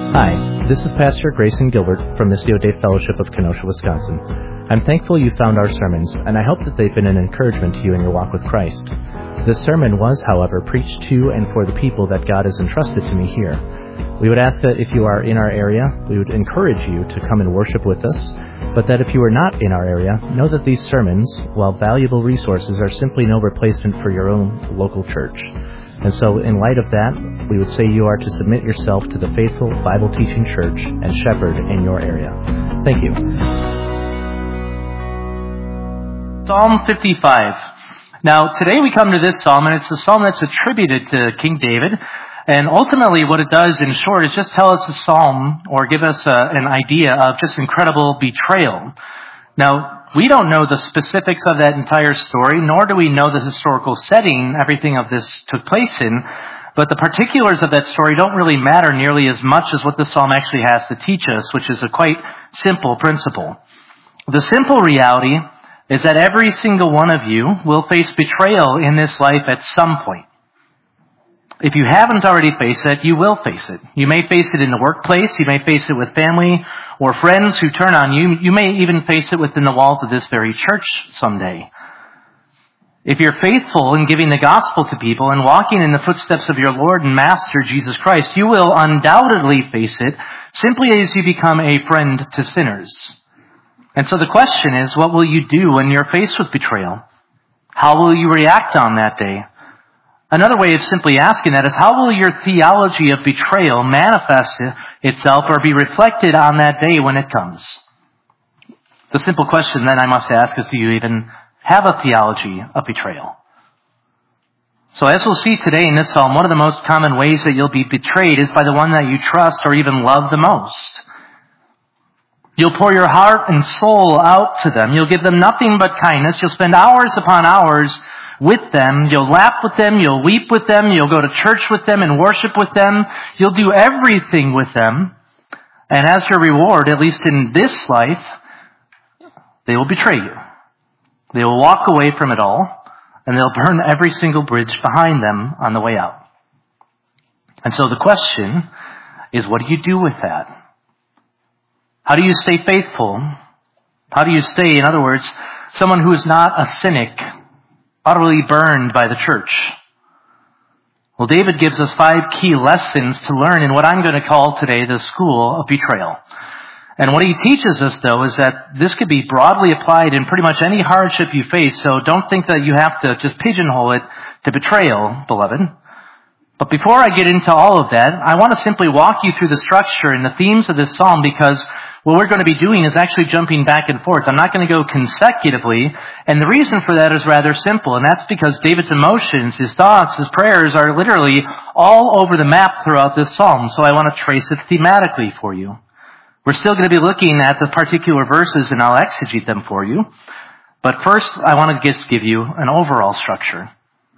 Hi, this is Pastor Grayson Gilbert from Missio Dei Fellowship of Kenosha, Wisconsin. I'm thankful you found our sermons, and I hope that they've been an encouragement to you in your walk with Christ. This sermon was, however, preached to and for the people that God has entrusted to me here. We would ask that if you are in our area, we would encourage you to come and worship with us, but that if you are not in our area, know that these sermons, while valuable resources, are simply no replacement for your own local church. And so, in light of that, we would say you are to submit yourself to the faithful Bible-teaching church and shepherd in your area. Thank you. Psalm 55. Now, today we come to this psalm, and it's a psalm that's attributed to King David. And ultimately, what it does, in short, is just tell us a psalm, or give us an idea of just incredible betrayal. Now, we don't know the specifics of that entire story, nor do we know the historical setting everything of this took place in, but the particulars of that story don't really matter nearly as much as what the psalm actually has to teach us, which is a quite simple principle. The simple reality is that every single one of you will face betrayal in this life at some point. If you haven't already faced it, you will face it. You may face it in the workplace. You may face it with family or friends who turn on you. You may even face it within the walls of this very church someday. If you're faithful in giving the gospel to people and walking in the footsteps of your Lord and Master, Jesus Christ, you will undoubtedly face it simply as you become a friend to sinners. And so the question is, what will you do when you're faced with betrayal? How will you react on that day? Another way of simply asking that is, how will your theology of betrayal manifest itself or be reflected on that day when it comes? The simple question then I must ask is, do you even have a theology of betrayal? So as we'll see today in this psalm, one of the most common ways that you'll be betrayed is by the one that you trust or even love the most. You'll pour your heart and soul out to them. You'll give them nothing but kindness. You'll spend hours upon hours with them. You'll laugh with them. You'll weep with them. You'll go to church with them and worship with them. You'll do everything with them. And as your reward, at least in this life, they will betray you. They will walk away from it all, and they'll burn every single bridge behind them on the way out. And so the question is, what do you do with that? How do you stay faithful? How do you stay, in other words, someone who is not a cynic, utterly burned by the church? Well, David gives us 5 key lessons to learn in what I'm going to call today the school of betrayal. And what he teaches us, though, is that this could be broadly applied in pretty much any hardship you face, so don't think that you have to just pigeonhole it to betrayal, beloved. But before I get into all of that, I want to simply walk you through the structure and the themes of this psalm, because what we're going to be doing is actually jumping back and forth. I'm not going to go consecutively, and the reason for that is rather simple, and that's because David's emotions, his thoughts, his prayers are literally all over the map throughout this psalm, so I want to trace it thematically for you. We're still going to be looking at the particular verses, and I'll exegete them for you. But first, I want to just give you an overall structure.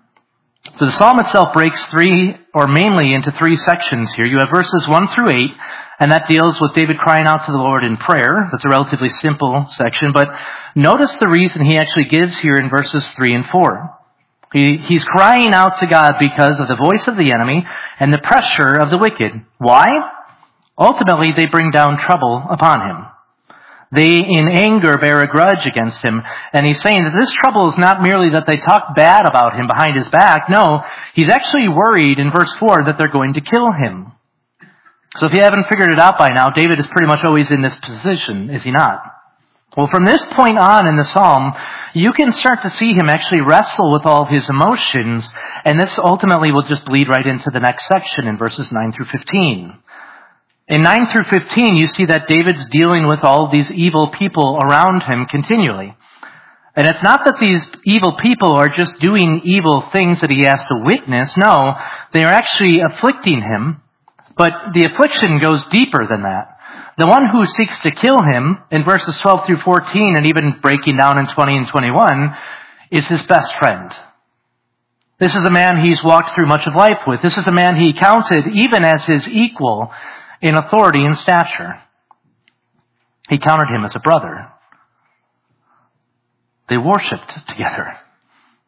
So the psalm itself breaks mainly into 3 sections here. You have verses 1 through 8, and that deals with David crying out to the Lord in prayer. That's a relatively simple section, but notice the reason he actually gives here in verses 3 and 4. He's crying out to God because of the voice of the enemy and the pressure of the wicked. Why? Ultimately, they bring down trouble upon him. They, in anger, bear a grudge against him. And he's saying that this trouble is not merely that they talk bad about him behind his back. No, he's actually worried in verse 4 that they're going to kill him. So if you haven't figured it out by now, David is pretty much always in this position, is he not? Well, from this point on in the psalm, you can start to see him actually wrestle with all of his emotions. And this ultimately will just bleed right into the next section in verses 9 through 15. In 9 through 15, you see that David's dealing with all of these evil people around him continually. And it's not that these evil people are just doing evil things that he has to witness. No, they are actually afflicting him. But the affliction goes deeper than that. The one who seeks to kill him, in verses 12 through 14, and even breaking down in 20 and 21, is his best friend. This is a man he's walked through much of life with. This is a man he counted even as his equal in authority and stature. He counted him as a brother. They worshipped together.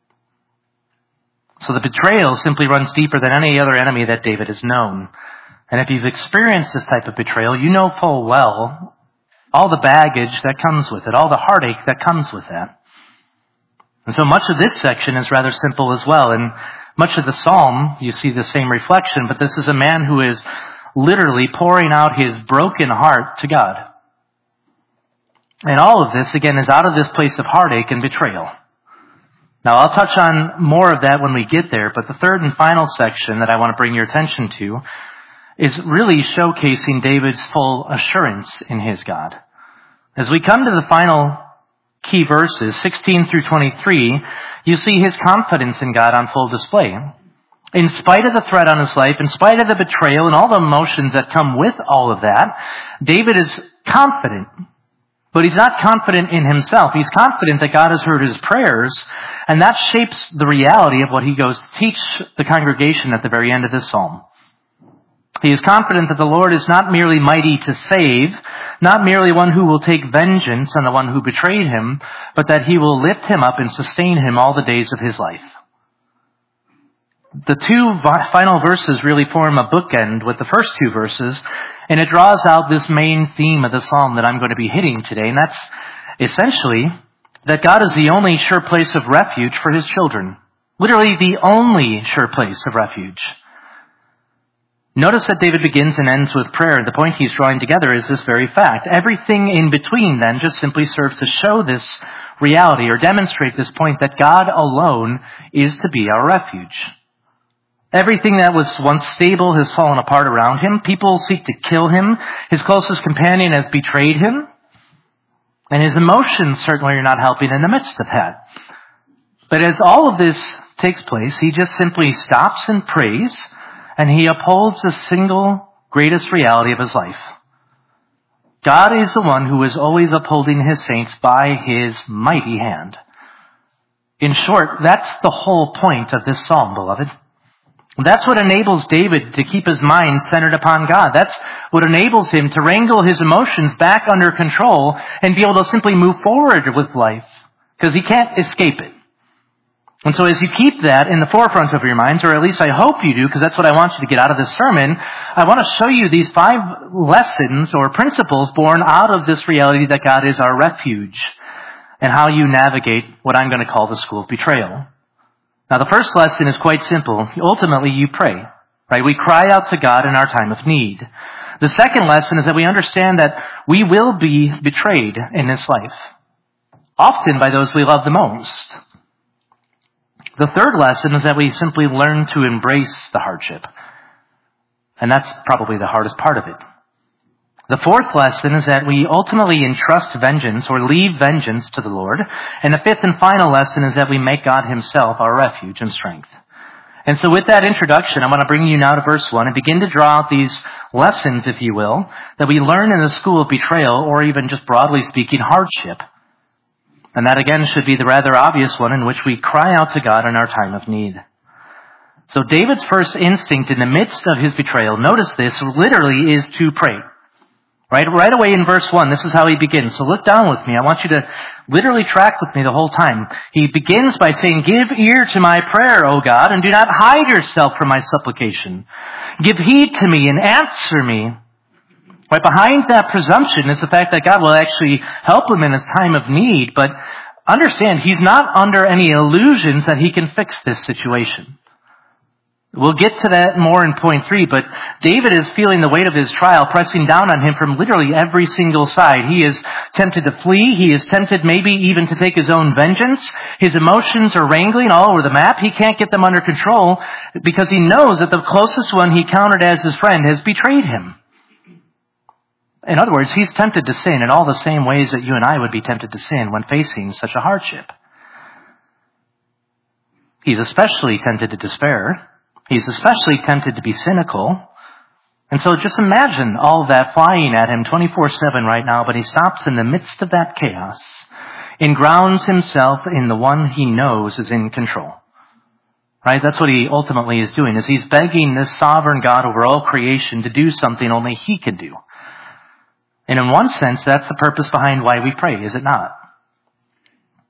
So the betrayal simply runs deeper than any other enemy that David has known. And if you've experienced this type of betrayal, you know full well all the baggage that comes with it, all the heartache that comes with that. And so much of this section is rather simple as well. And much of the psalm, you see the same reflection, but this is a man who is literally pouring out his broken heart to God. And all of this, again, is out of this place of heartache and betrayal. Now, I'll touch on more of that when we get there, but the third and final section that I want to bring your attention to is really showcasing David's full assurance in his God. As we come to the final key verses, 16 through 23, you see his confidence in God on full display. In spite of the threat on his life, in spite of the betrayal and all the emotions that come with all of that, David is confident. But he's not confident in himself. He's confident that God has heard his prayers, and that shapes the reality of what he goes to teach the congregation at the very end of this psalm. He is confident that the Lord is not merely mighty to save, not merely one who will take vengeance on the one who betrayed him, but that he will lift him up and sustain him all the days of his life. The two final verses really form a bookend with the first two verses, and it draws out this main theme of the psalm that I'm going to be hitting today, and that's essentially that God is the only sure place of refuge for his children. Literally the only sure place of refuge. Notice that David begins and ends with prayer. The point he's drawing together is this very fact. Everything in between then just simply serves to show this reality or demonstrate this point that God alone is to be our refuge. Everything that was once stable has fallen apart around him. People seek to kill him. His closest companion has betrayed him. And his emotions certainly are not helping in the midst of that. But as all of this takes place, he just simply stops and prays, and he upholds the single greatest reality of his life. God is the one who is always upholding his saints by his mighty hand. In short, that's the whole point of this psalm, beloved. That's what enables David to keep his mind centered upon God. That's what enables him to wrangle his emotions back under control and be able to simply move forward with life, because he can't escape it. And so as you keep that in the forefront of your minds, or at least I hope you do, because that's what I want you to get out of this sermon, I want to show you these 5 lessons or principles born out of this reality that God is our refuge, and how you navigate what I'm going to call the school of betrayal. Now, the first lesson is quite simple. Ultimately, you pray, right? We cry out to God in our time of need. The second lesson is that we understand that we will be betrayed in this life, often by those we love the most. The third lesson is that we simply learn to embrace the hardship. And that's probably the hardest part of it. The fourth lesson is that we ultimately entrust vengeance or leave vengeance to the Lord. And the fifth and final lesson is that we make God himself our refuge and strength. And so with that introduction, I want to bring you now to verse 1 and begin to draw out these lessons, if you will, that we learn in the school of betrayal, or even just broadly speaking, hardship. And that again should be the rather obvious one in which we cry out to God in our time of need. So David's first instinct in the midst of his betrayal, notice this, literally is to pray. Right away in verse 1, this is how he begins. So look down with me. I want you to literally track with me the whole time. He begins by saying, "Give ear to my prayer, O God, and do not hide yourself from my supplication. Give heed to me and answer me." Right behind that presumption is the fact that God will actually help him in his time of need. But understand, he's not under any illusions that he can fix this situation. We'll get to that more in point 3, but David is feeling the weight of his trial pressing down on him from literally every single side. He is tempted to flee. He is tempted maybe even to take his own vengeance. His emotions are wrangling all over the map. He can't get them under control because he knows that the closest one he counted as his friend has betrayed him. In other words, he's tempted to sin in all the same ways that you and I would be tempted to sin when facing such a hardship. He's especially tempted to despair. He's especially tempted to be cynical. And so just imagine all of that flying at him 24/7 right now, but he stops in the midst of that chaos and grounds himself in the one he knows is in control. Right? That's what he ultimately is doing, is he's begging this sovereign God over all creation to do something only he can do. And in one sense, that's the purpose behind why we pray, is it not?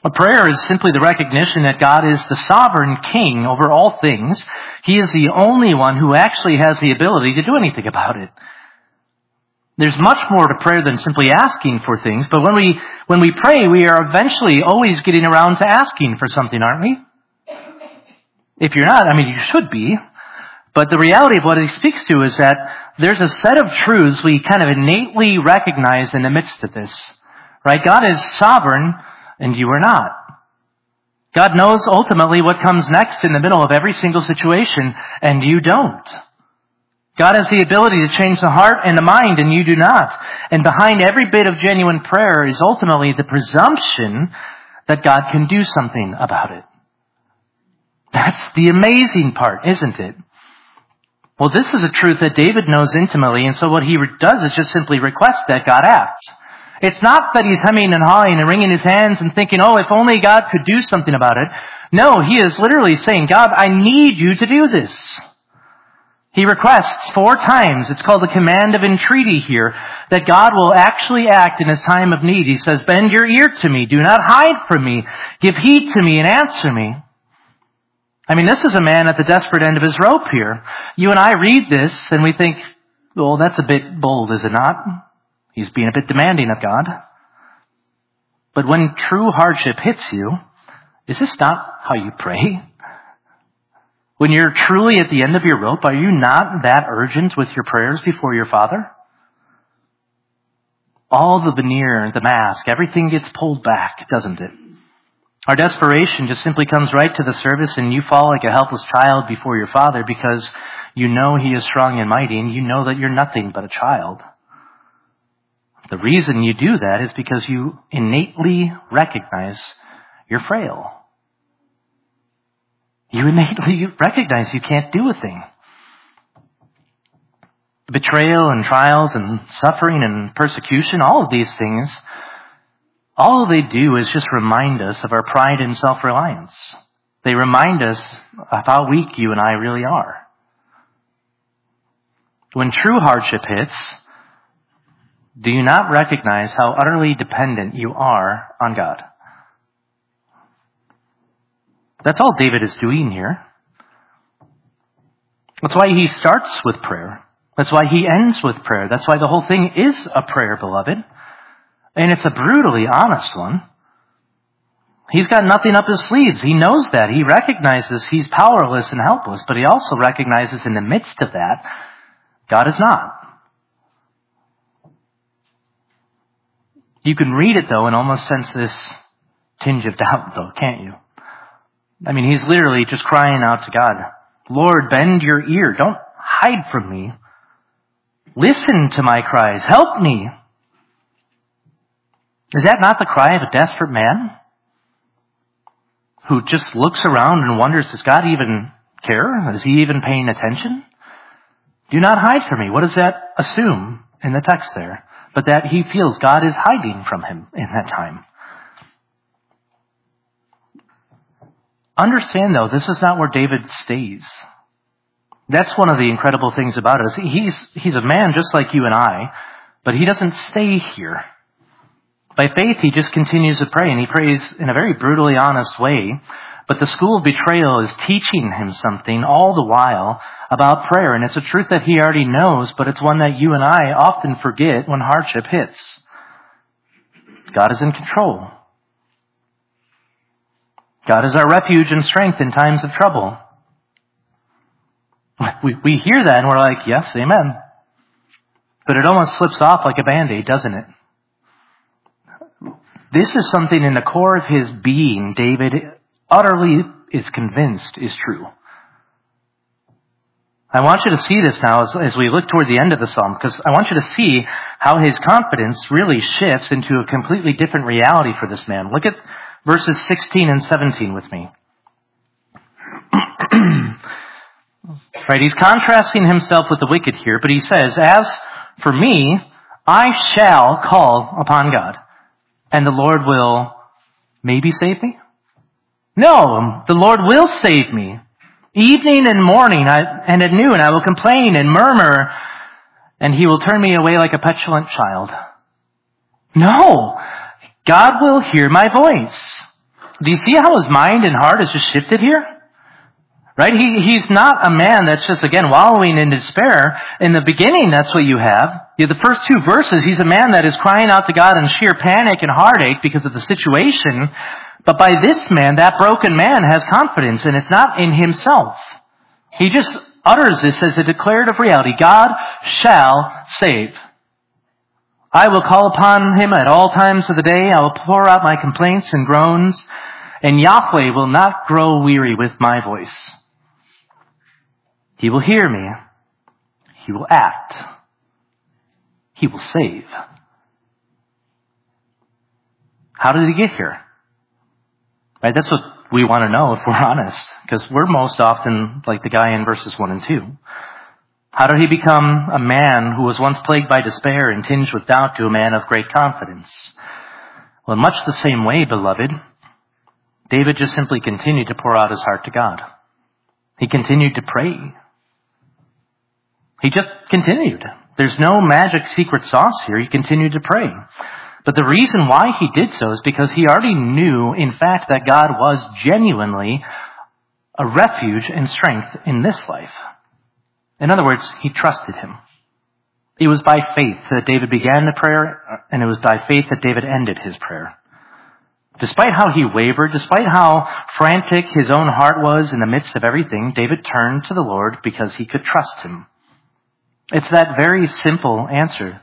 A prayer is simply the recognition that God is the sovereign king over all things. He is the only one who actually has the ability to do anything about it. There's much more to prayer than simply asking for things, but when we pray, we are eventually always getting around to asking for something, aren't we? If you're not, you should be. But the reality of what he speaks to is that there's a set of truths we kind of innately recognize in the midst of this. Right? God is sovereign, and you are not. God knows ultimately what comes next in the middle of every single situation, and you don't. God has the ability to change the heart and the mind, and you do not. And behind every bit of genuine prayer is ultimately the presumption that God can do something about it. That's the amazing part, isn't it? Well, this is a truth that David knows intimately, and so what he does is just simply request that God act. It's not that he's hemming and hawing and wringing his hands and thinking, if only God could do something about it. No, he is literally saying, God, I need you to do this. He requests 4 times, it's called the command of entreaty here, that God will actually act in his time of need. He says, bend your ear to me, do not hide from me, give heed to me and answer me. This is a man at the desperate end of his rope here. You and I read this and we think, well, that's a bit bold, is it not? He's being a bit demanding of God. But when true hardship hits you, is this not how you pray? When you're truly at the end of your rope, are you not that urgent with your prayers before your Father? All the veneer, the mask, everything gets pulled back, doesn't it? Our desperation just simply comes right to the surface, and you fall like a helpless child before your Father because you know he is strong and mighty, and you know that you're nothing but a child. The reason you do that is because you innately recognize you're frail. You innately recognize you can't do a thing. Betrayal and trials and suffering and persecution, all of these things, all they do is just remind us of our pride and self-reliance. They remind us of how weak you and I really are. When true hardship hits, do you not recognize how utterly dependent you are on God? That's all David is doing here. That's why he starts with prayer. That's why he ends with prayer. That's why the whole thing is a prayer, beloved. And it's a brutally honest one. He's got nothing up his sleeves. He knows that. He recognizes he's powerless and helpless, but he also recognizes in the midst of that, God is not. You can read it, though, and almost sense this tinge of doubt, though, can't you? He's literally just crying out to God, Lord, bend your ear. Don't hide from me. Listen to my cries. Help me. Is that not the cry of a desperate man who just looks around and wonders, does God even care? Is he even paying attention? Do not hide from me. What does that assume in the text there? But that he feels God is hiding from him in that time. Understand, though, this is not where David stays. That's one of the incredible things about us. He's a man just like you and I, but he doesn't stay here. By faith, he just continues to pray, and he prays in a very brutally honest way. But the school of betrayal is teaching him something all the while about prayer, and it's a truth that he already knows, but it's one that you and I often forget when hardship hits. God is in control. God is our refuge and strength in times of trouble. We hear that and we're like, yes, amen. But it almost slips off like a Band-Aid, doesn't it? This is something in the core of his being, David utterly is convinced is true. I want you to see this now as we look toward the end of the psalm, because I want you to see how his confidence really shifts into a completely different reality for this man. Look at verses 16 and 17 with me. Right, he's contrasting himself with the wicked here, but he says, as for me, I shall call upon God, and the Lord will maybe save me? No, the Lord will save me. Evening and morning and at noon I will complain and murmur, and he will turn me away like a petulant child. No, God will hear my voice. do you see how his mind and heart has just shifted here? Right? He's not a man that's just, again, wallowing in despair. In the beginning, that's what you have. The first two verses, he's a man that is crying out to God in sheer panic and heartache because of the situation. But by this man, that broken man has confidence, and it's not in himself. He just utters this as a declarative reality. God shall save. I will call upon him at all times of the day. I will pour out my complaints and groans, and Yahweh will not grow weary with my voice. He will hear me. He will act. He will save. How did he get here? Right? That's what we want to know if we're honest, because we're most often like the guy in verses 1 and 2. How did he become a man who was once plagued by despair and tinged with doubt to a man of great confidence? Well, in much the same way, beloved, David just simply continued to pour out his heart to God. He continued to pray. He just continued. There's no magic secret sauce here. He continued to pray. But the reason why he did so is because he already knew, in fact, that God was genuinely a refuge and strength in this life. In other words, he trusted him. It was by faith that David began the prayer, and it was by faith that David ended his prayer. Despite how he wavered, despite how frantic his own heart was in the midst of everything, David turned to the Lord because he could trust him. It's that very simple answer.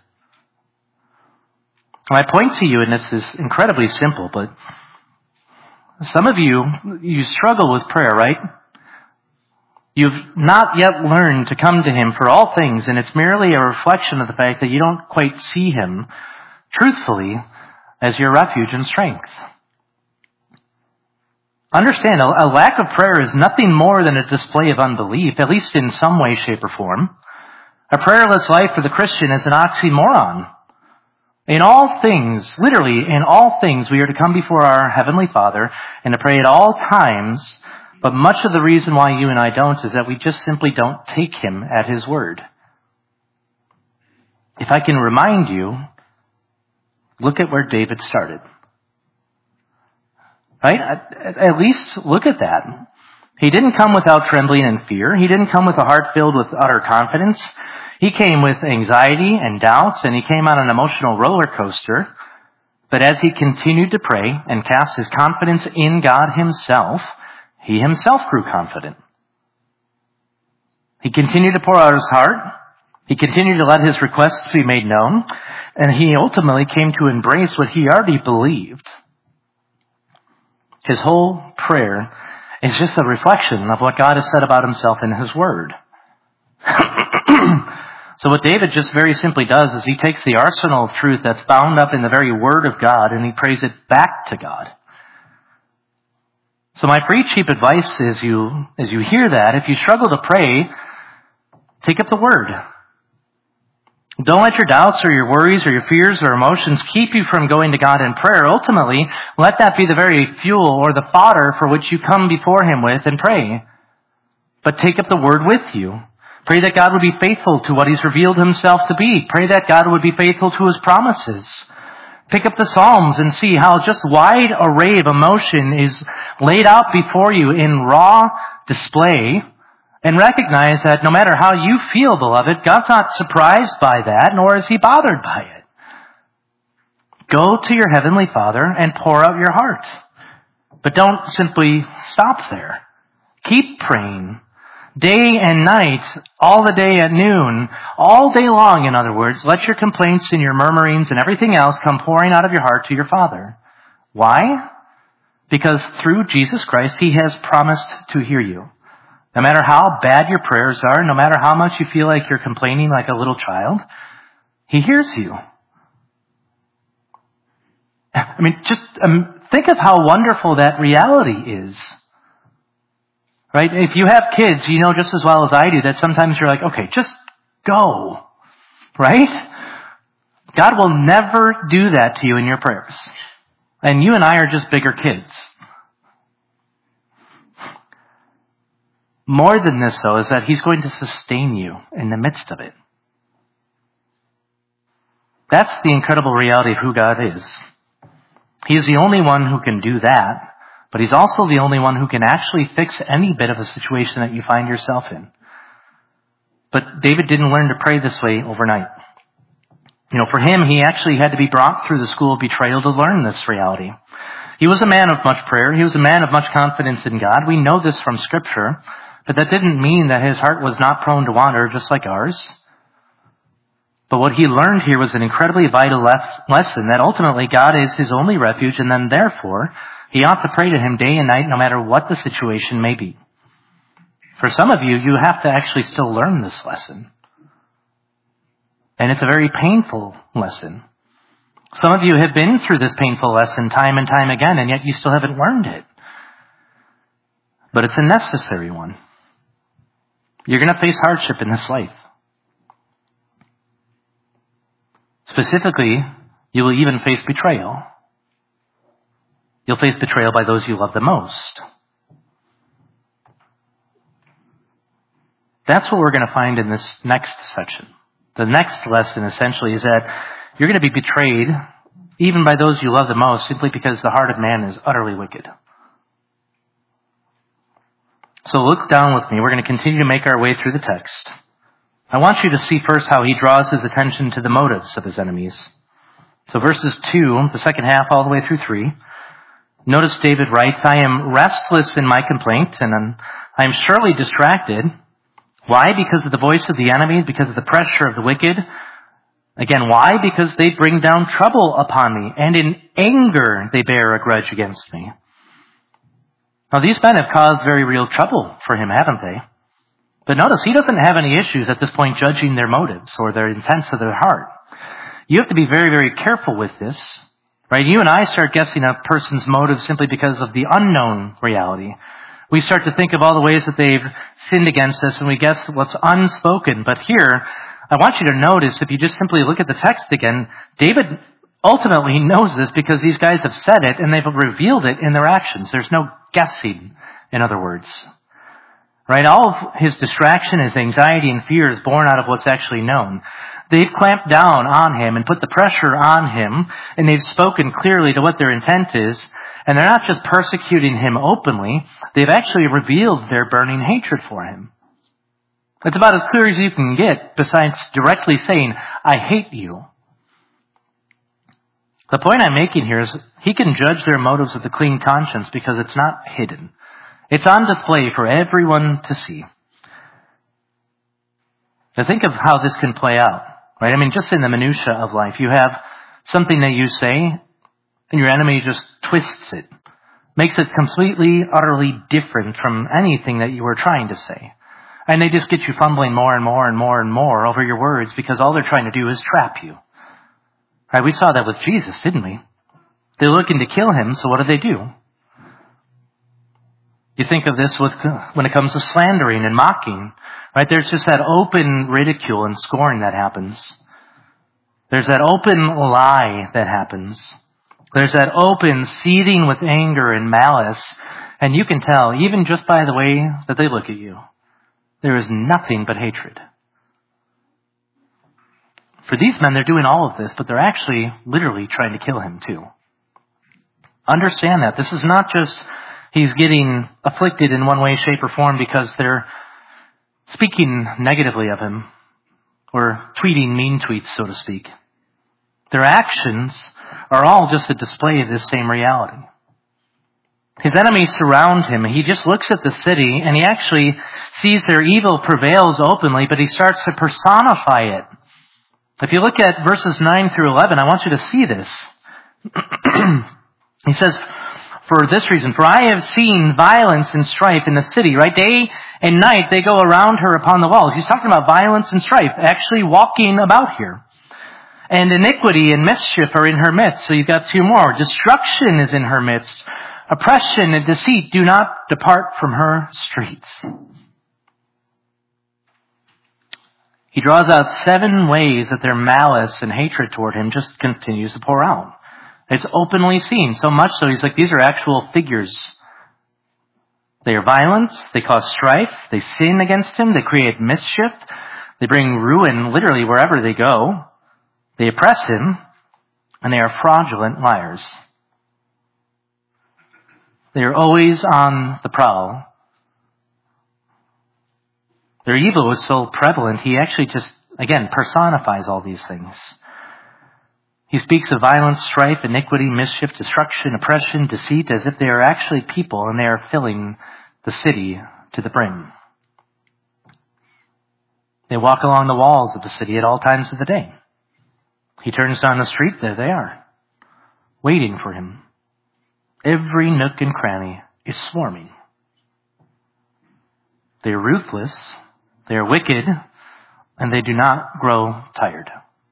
My point to you, and this is incredibly simple, but some of you struggle with prayer, right? You've not yet learned to come to him for all things, and it's merely a reflection of the fact that you don't quite see him truthfully as your refuge and strength. Understand, a lack of prayer is nothing more than a display of unbelief, at least in some way, shape, or form. A prayerless life for the Christian is an oxymoron. In all things, literally in all things, we are to come before our Heavenly Father and to pray at all times, but much of the reason why you and I don't is that we just simply don't take him at his word. If I can remind you, look at where David started. Right? At least look at that. He didn't come without trembling and fear. He didn't come with a heart filled with utter confidence. He came with anxiety and doubts, and he came on an emotional roller coaster. But as he continued to pray and cast his confidence in God himself, he himself grew confident. He continued to pour out his heart. He continued to let his requests be made known. And he ultimately came to embrace what he already believed. His whole prayer is just a reflection of what God has said about himself in his word. So what David just very simply does is he takes the arsenal of truth that's bound up in the very word of God and he prays it back to God. So my pretty cheap advice is as you hear that, if you struggle to pray, take up the word. Don't let your doubts or your worries or your fears or emotions keep you from going to God in prayer. Ultimately, let that be the very fuel or the fodder for which you come before him with and pray. But take up the word with you. Pray that God would be faithful to what he's revealed himself to be. Pray that God would be faithful to his promises. Pick up the Psalms and see how just wide array of emotion is laid out before you in raw display. And recognize that no matter how you feel, beloved, God's not surprised by that, nor is he bothered by it. Go to your Heavenly Father and pour out your heart. But don't simply stop there. Keep praying. Day and night, all the day at noon, all day long, in other words, let your complaints and your murmurings and everything else come pouring out of your heart to your Father. Why? Because through Jesus Christ, he has promised to hear you. No matter how bad your prayers are, no matter how much you feel like you're complaining like a little child, he hears you. I mean, just think of how wonderful that reality is. Right? If you have kids, you know just as well as I do that sometimes you're like, okay, just go. Right? God will never do that to you in your prayers. And you and I are just bigger kids. More than this, though, is that he's going to sustain you in the midst of it. That's the incredible reality of who God is. He is the only one who can do that. But he's also the only one who can actually fix any bit of a situation that you find yourself in. But David didn't learn to pray this way overnight. For him, he actually had to be brought through the school of betrayal to learn this reality. He was a man of much prayer. He was a man of much confidence in God. We know this from Scripture. But that didn't mean that his heart was not prone to wander just like ours. But what he learned here was an incredibly vital lesson that ultimately God is his only refuge, and then therefore he ought to pray to him day and night no matter what the situation may be. For some of you, you have to actually still learn this lesson. And it's a very painful lesson. Some of you have been through this painful lesson time and time again, and yet you still haven't learned it. But it's a necessary one. You're going to face hardship in this life. Specifically, you will even face betrayal. You'll face betrayal by those you love the most. That's what we're going to find in this next section. The next lesson essentially is that you're going to be betrayed even by those you love the most simply because the heart of man is utterly wicked. So look down with me. We're going to continue to make our way through the text. I want you to see first how he draws his attention to the motives of his enemies. So verses 2, the second half, all the way through 3. Notice David writes, I am restless in my complaint, and I am surely distracted. Why? Because of the voice of the enemy, because of the pressure of the wicked. Again, why? Because they bring down trouble upon me, and in anger they bear a grudge against me. Now, these men have caused very real trouble for him, haven't they? But notice, he doesn't have any issues at this point judging their motives or their intents of their heart. You have to be very, very careful with this, right? You and I start guessing a person's motives simply because of the unknown reality. We start to think of all the ways that they've sinned against us, and we guess what's unspoken. But here, I want you to notice, if you just simply look at the text again, David ultimately knows this because these guys have said it, and they've revealed it in their actions. There's no guessing, in other words. Right? All of his distraction, his anxiety and fear is born out of what's actually known. They've clamped down on him and put the pressure on him, and they've spoken clearly to what their intent is, and they're not just persecuting him openly, they've actually revealed their burning hatred for him. It's about as clear as you can get, besides directly saying, I hate you. The point I'm making here is he can judge their motives with a clean conscience because it's not hidden. It's on display for everyone to see. Now think of how this can play out, right? I mean, just in the minutia of life, you have something that you say, and your enemy just twists it, makes it completely, utterly different from anything that you were trying to say. And they just get you fumbling more and more and more and more over your words because all they're trying to do is trap you. Right? We saw that with Jesus, didn't we? They're looking to kill him, so what do? You think of this when it comes to slandering and mocking, right? There's just that open ridicule and scorn that happens. There's that open lie that happens. There's that open seething with anger and malice, and you can tell, even just by the way that they look at you, there is nothing but hatred. For these men, they're doing all of this, but they're actually literally trying to kill him too. Understand that. This is not just he's getting afflicted in one way, shape, or form because they're speaking negatively of him or tweeting mean tweets, so to speak. Their actions are all just a display of this same reality. His enemies surround him. He just looks at the city and he actually sees their evil prevails openly, but he starts to personify it. If you look at verses 9 through 11, I want you to see this. He says, for this reason, for I have seen violence and strife in the city, right? Day and night they go around her upon the walls. He's talking about violence and strife, actually walking about here. And iniquity and mischief are in her midst. So you've got two more. Destruction is in her midst. Oppression and deceit do not depart from her streets. He draws out 7 ways that their malice and hatred toward him just continues to pour out. It's openly seen, so much so he's like, these are actual figures. They are violent, they cause strife, they sin against him, they create mischief, they bring ruin literally wherever they go, they oppress him, and they are fraudulent liars. They are always on the prowl. Their evil is so prevalent, he actually just, again, personifies all these things. He speaks of violence, strife, iniquity, mischief, destruction, oppression, deceit, as if they are actually people and they are filling the city to the brim. They walk along the walls of the city at all times of the day. He turns down the street, there they are, waiting for him. Every nook and cranny is swarming. They are ruthless, they are wicked, and they do not grow tired.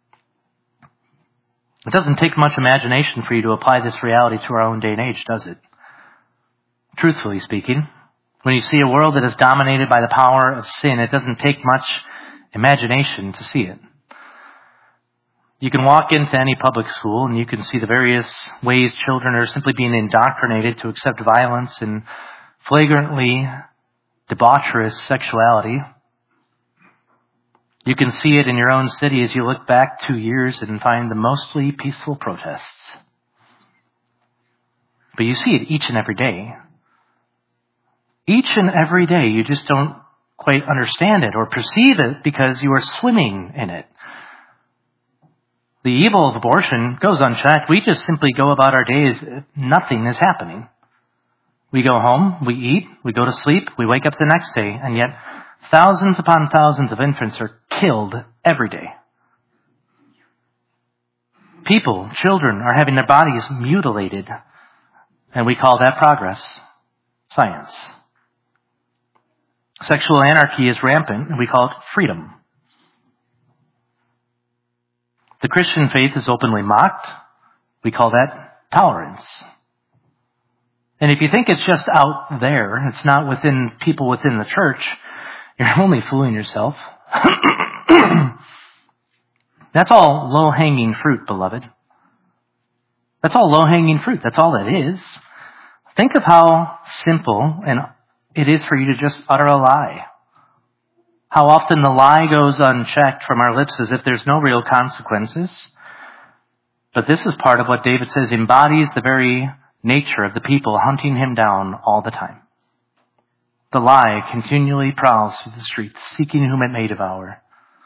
It doesn't take much imagination for you to apply this reality to our own day and age, does it? Truthfully speaking, when you see a world that is dominated by the power of sin, it doesn't take much imagination to see it. You can walk into any public school and you can see the various ways children are simply being indoctrinated to accept violence and flagrantly debaucherous sexuality. You can see it in your own city as you look back 2 years and find the mostly peaceful protests. But you see it each and every day. Each and every day, you just don't quite understand it or perceive it because you are swimming in it. The evil of abortion goes unchecked. We just simply go about our days. Nothing is happening. We go home, we eat, we go to sleep, we wake up the next day, and yet thousands upon thousands of infants are killed every day. People, children, are having their bodies mutilated, and we call that progress, science. Sexual anarchy is rampant, and we call it freedom. The Christian faith is openly mocked. We call that tolerance. And if you think it's just out there, it's not within people within the church, you're only fooling yourself. That's all low-hanging fruit, beloved. That's all low-hanging fruit. That's all it is. Think of how simple it is for you to just utter a lie. How often the lie goes unchecked from our lips as if there's no real consequences. But this is part of what David says embodies the very nature of the people hunting him down all the time. The lie continually prowls through the streets, seeking whom it may devour.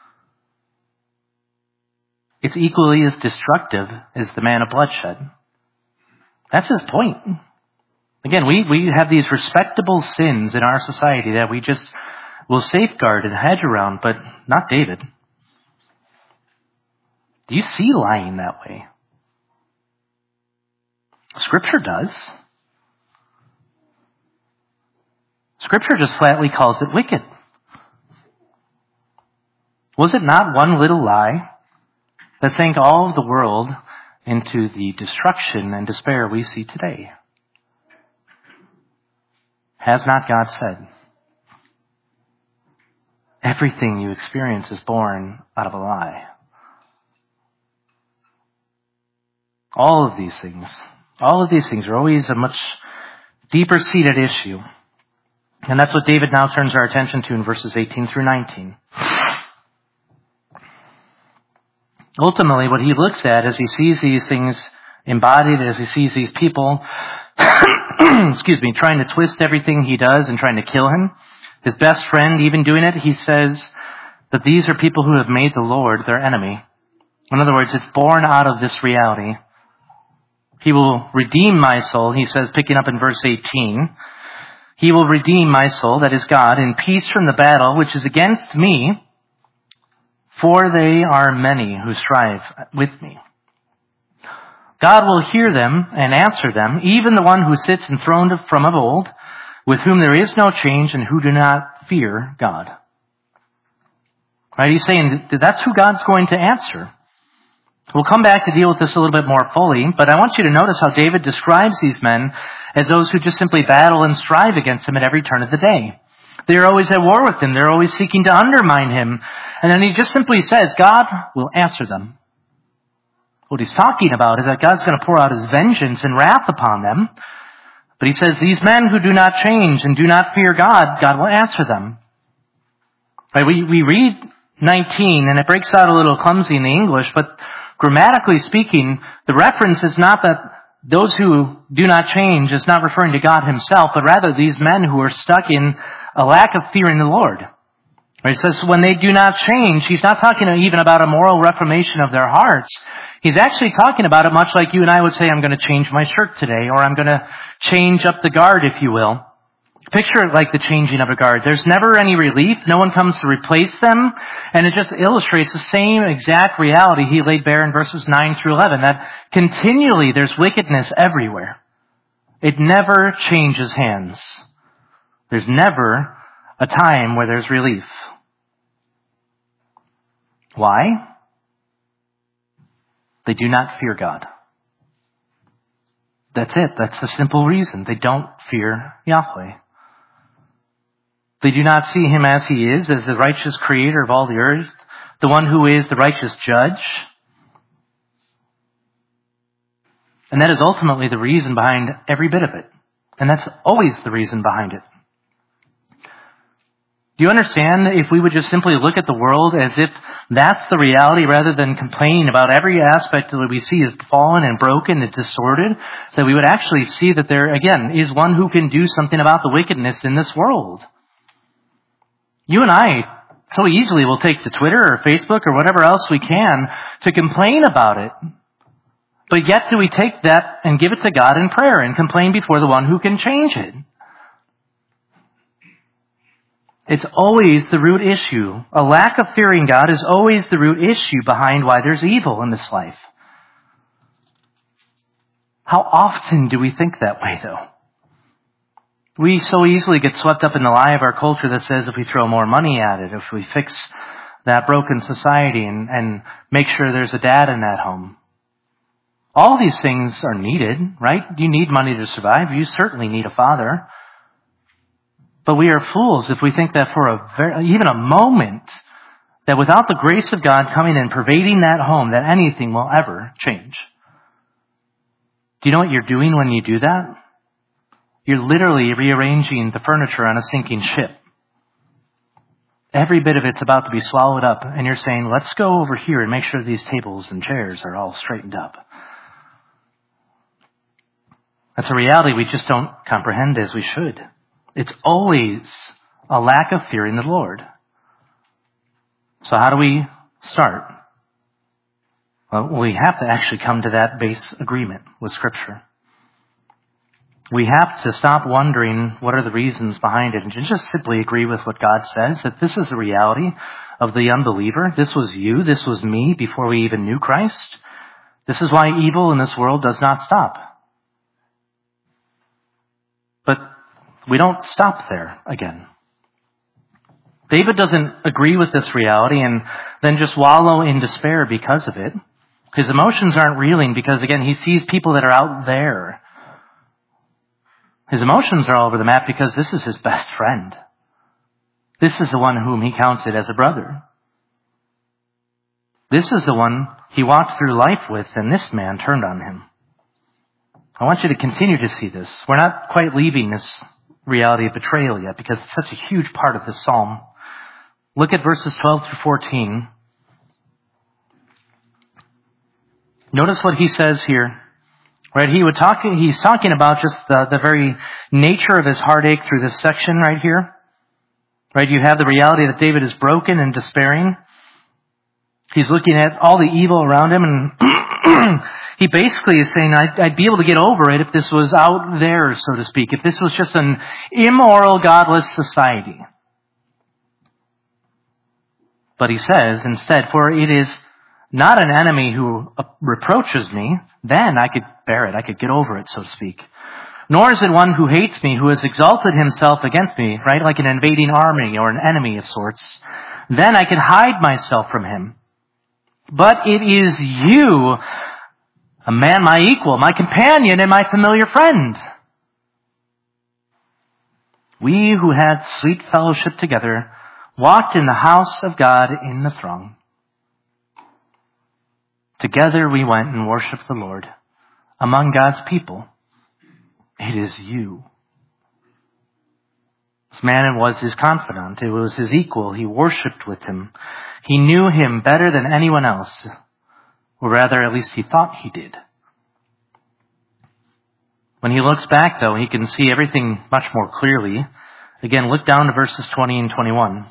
It's equally as destructive as the man of bloodshed. That's his point. Again, we have these respectable sins in our society that we just will safeguard and hedge around, but not David. Do you see lying that way? Scripture does. Scripture just flatly calls it wicked. Was it not one little lie that sank all of the world into the destruction and despair we see today? Has not God said, everything you experience is born out of a lie? All of these things are always a much deeper seated issue. And that's what David now turns our attention to in verses 18 through 19. Ultimately, what he looks at as he sees these things embodied, as he sees these people, trying to twist everything he does and trying to kill him, his best friend even doing it, he says that these are people who have made the Lord their enemy. In other words, it's born out of this reality. He will redeem my soul, he says, picking up in verse 18. He will redeem my soul, that is God, in peace from the battle which is against me, for they are many who strive with me. God will hear them and answer them, even the one who sits enthroned from of old, with whom there is no change and who do not fear God. Right? He's saying that's who God's going to answer. We'll come back to deal with this a little bit more fully, but I want you to notice how David describes these men as those who just simply battle and strive against him at every turn of the day. They're always at war with him. They're always seeking to undermine him. And then he just simply says, God will answer them. What he's talking about is that God's going to pour out his vengeance and wrath upon them. But he says, these men who do not change and do not fear God, God will answer them. Right? We read 19, and it breaks out a little clumsy in the English, but grammatically speaking, the reference is not that those who do not change is not referring to God himself, but rather these men who are stuck in a lack of fear in the Lord. It says when they do not change, he's not talking even about a moral reformation of their hearts. He's actually talking about it much like you and I would say, I'm going to change my shirt today, or I'm going to change up the guard, if you will. Picture it like the changing of a guard. There's never any relief. No one comes to replace them. And it just illustrates the same exact reality he laid bare in verses 9 through 11, that continually there's wickedness everywhere. It never changes hands. There's never a time where there's relief. Why? They do not fear God. That's it. That's the simple reason. They don't fear Yahweh. They do not see him as he is, as the righteous creator of all the earth, the one who is the righteous judge. And that is ultimately the reason behind every bit of it. And that's always the reason behind it. Do you understand if we would just simply look at the world as if that's the reality rather than complaining about every aspect that we see as fallen and broken and distorted, that we would actually see that there, again, is one who can do something about the wickedness in this world? You and I so easily will take to Twitter or Facebook or whatever else we can to complain about it. But yet do we take that and give it to God in prayer and complain before the one who can change it? It's always the root issue. A lack of fearing God is always the root issue behind why there's evil in this life. How often do we think that way, though? We so easily get swept up in the lie of our culture that says if we throw more money at it, if we fix that broken society and make sure there's a dad in that home. All these things are needed, right? You need money to survive. You certainly need a father. But we are fools if we think that for even a moment, that without the grace of God coming and pervading that home, that anything will ever change. Do you know what you're doing when you do that? You're literally rearranging the furniture on a sinking ship. Every bit of it's about to be swallowed up, and you're saying, let's go over here and make sure these tables and chairs are all straightened up. That's a reality we just don't comprehend as we should. It's always a lack of fearing the Lord. So how do we start? Well, we have to actually come to that base agreement with Scripture. We have to stop wondering what are the reasons behind it and just simply agree with what God says, that this is the reality of the unbeliever. This was you, this was me before we even knew Christ. This is why evil in this world does not stop. But we don't stop there again. David doesn't agree with this reality and then just wallow in despair because of it. His emotions aren't reeling because, again, he sees people that are out there. His emotions are all over the map because this is his best friend. This is the one whom he counted as a brother. This is the one he walked through life with, and this man turned on him. I want you to continue to see this. We're not quite leaving this reality of betrayal yet because it's such a huge part of this psalm. Look at verses 12 through 14. Notice what he says here. Right, he's talking about just the very nature of his heartache through this section right here. Right, you have the reality that David is broken and despairing. He's looking at all the evil around him, and he basically is saying, I'd be able to get over it if this was out there, so to speak, if this was just an immoral, godless society. But he says instead, for it is not an enemy who reproaches me, then I could bear it, I could get over it, so to speak. Nor is it one who hates me, who has exalted himself against me, right, like an invading army or an enemy of sorts. Then I can hide myself from him. But it is you, a man my equal, my companion, and my familiar friend. We who had sweet fellowship together walked in the house of God in the throng. Together we went and worshiped the Lord among God's people. It is you. This man was his confidant. It was his equal. He worshipped with him. He knew him better than anyone else. Or rather, at least he thought he did. When he looks back, though, he can see everything much more clearly. Again, look down to verses 20 and 21.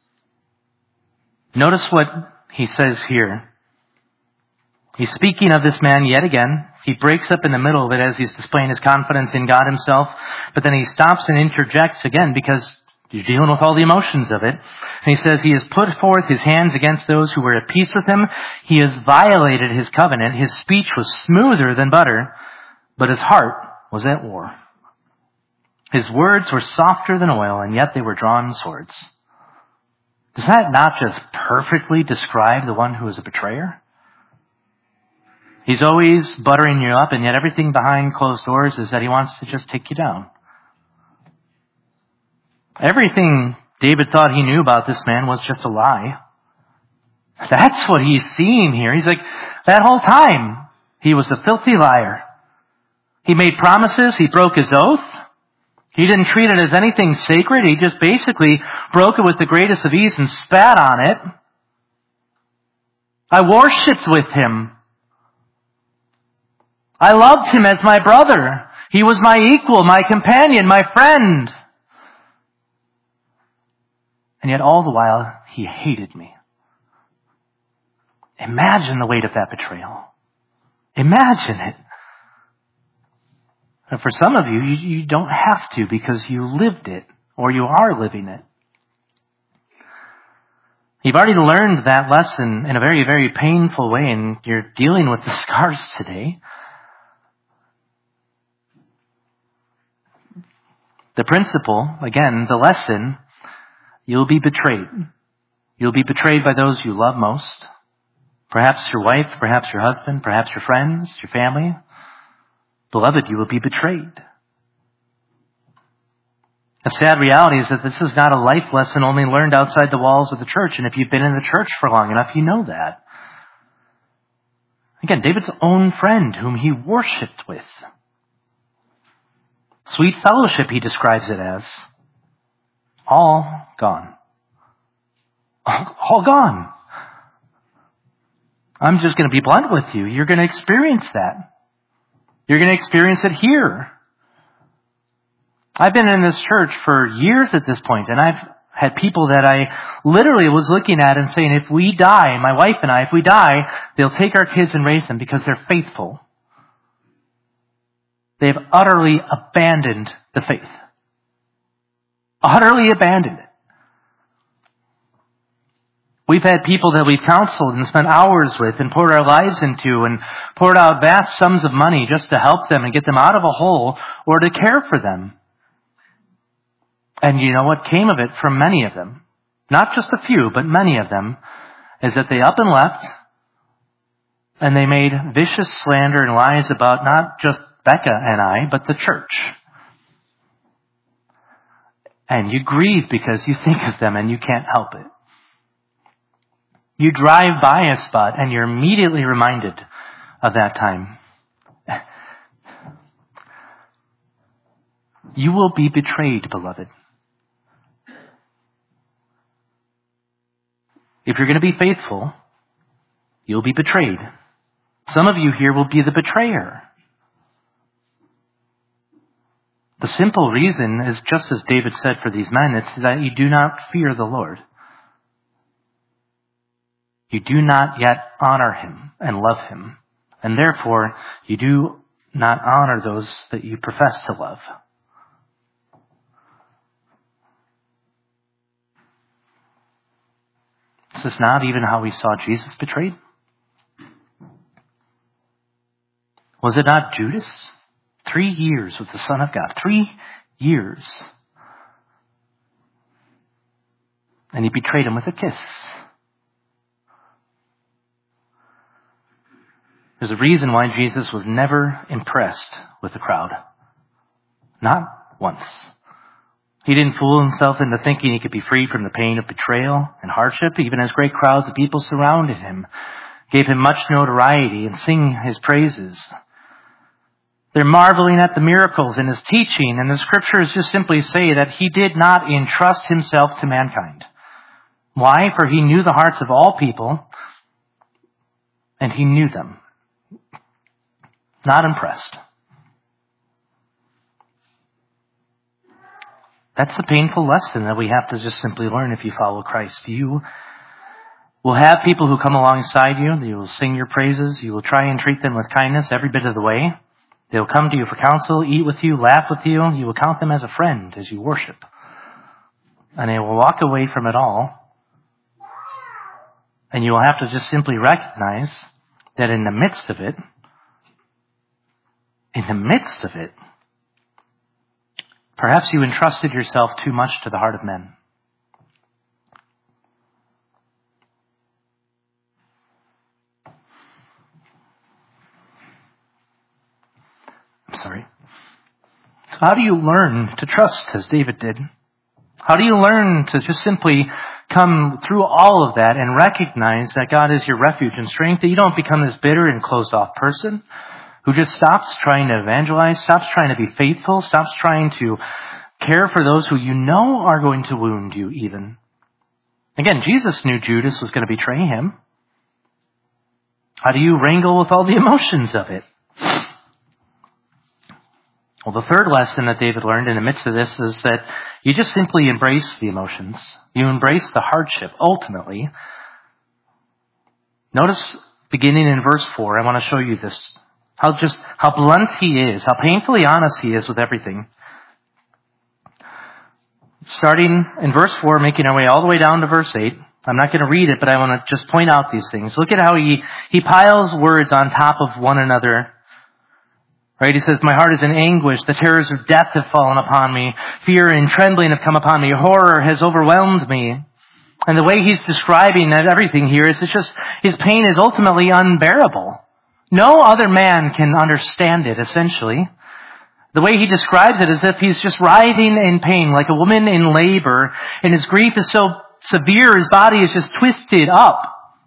Notice what he says here. He's speaking of this man yet again. He breaks up in the middle of it as he's displaying his confidence in God himself, but then he stops and interjects again because you're dealing with all the emotions of it. And he says he has put forth his hands against those who were at peace with him. He has violated his covenant. His speech was smoother than butter, but his heart was at war. His words were softer than oil, and yet they were drawn swords. Does that not just perfectly describe the one who is a betrayer? He's always buttering you up, and yet everything behind closed doors is that he wants to just take you down. Everything David thought he knew about this man was just a lie. That's what he's seeing here. He's like, that whole time, he was a filthy liar. He made promises. He broke his oath. He didn't treat it as anything sacred. He just basically broke it with the greatest of ease and spat on it. I worshipped with him. I loved him as my brother. He was my equal, my companion, my friend. And yet all the while, he hated me. Imagine the weight of that betrayal. Imagine it. And for some of you, you don't have to because you lived it or you are living it. You've already learned that lesson in a very, very painful way, and you're dealing with the scars today. The principle, again, the lesson, you'll be betrayed. You'll be betrayed by those you love most. Perhaps your wife, perhaps your husband, perhaps your friends, your family. Beloved, you will be betrayed. The sad reality is that this is not a life lesson only learned outside the walls of the church. And if you've been in the church for long enough, you know that. Again, David's own friend whom he worshipped with. Sweet fellowship, he describes it as. All gone. All gone. I'm just going to be blunt with you. You're going to experience that. You're going to experience it here. I've been in this church for years at this point, and I've had people that I literally was looking at and saying, if we die, my wife and I, if we die, they'll take our kids and raise them because they're faithful. They've utterly abandoned the faith. Utterly abandoned it. We've had people that we've counseled and spent hours with and poured our lives into and poured out vast sums of money just to help them and get them out of a hole or to care for them. And you know what came of it from many of them? Not just a few, but many of them, is that they up and left and they made vicious slander and lies about not just Becca and I, but the church. And you grieve because you think of them and you can't help it. You drive by a spot and you're immediately reminded of that time. You will be betrayed, beloved. If you're going to be faithful, you'll be betrayed. Some of you here will be the betrayer. The simple reason is just as David said for these men, it's that you do not fear the Lord. You do not yet honor him and love him, and therefore you do not honor those that you profess to love. This is not even how we saw Jesus betrayed. Was it not Judas? 3 years with the Son of God. 3 years. And he betrayed him with a kiss. There's a reason why Jesus was never impressed with the crowd. Not once. He didn't fool himself into thinking he could be free from the pain of betrayal and hardship, even as great crowds of people surrounded him, gave him much notoriety and sing his praises. They're marveling at the miracles in his teaching, and the scriptures just simply say that he did not entrust himself to mankind. Why? For he knew the hearts of all people, and he knew them. Not impressed. That's the painful lesson that we have to just simply learn if you follow Christ. You will have people who come alongside you. You will sing your praises. You will try and treat them with kindness every bit of the way. They will come to you for counsel, eat with you, laugh with you. You will count them as a friend as you worship. And they will walk away from it all. And you will have to just simply recognize that in the midst of it, perhaps you entrusted yourself too much to the heart of men. I'm sorry. So how do you learn to trust as David did? How do you learn to just simply come through all of that and recognize that God is your refuge and strength, that you don't become this bitter and closed off person who just stops trying to evangelize, stops trying to be faithful, stops trying to care for those who you know are going to wound you even? Again, Jesus knew Judas was going to betray him. How do you wrangle with all the emotions of it? Well, the third lesson that David learned in the midst of this is that you just simply embrace the emotions. You embrace the hardship, ultimately. Notice, beginning in verse 4, I want to show you this. How blunt he is, how painfully honest he is with everything. Starting in verse 4, making our way all the way down to verse 8. I'm not going to read it, but I want to just point out these things. Look at how he piles words on top of one another. Right? He says, my heart is in anguish. The terrors of death have fallen upon me. Fear and trembling have come upon me. Horror has overwhelmed me. And the way he's describing everything here is it's just, his pain is ultimately unbearable. No other man can understand it, essentially. The way he describes it is as if he's just writhing in pain, like a woman in labor, and his grief is so severe, his body is just twisted up.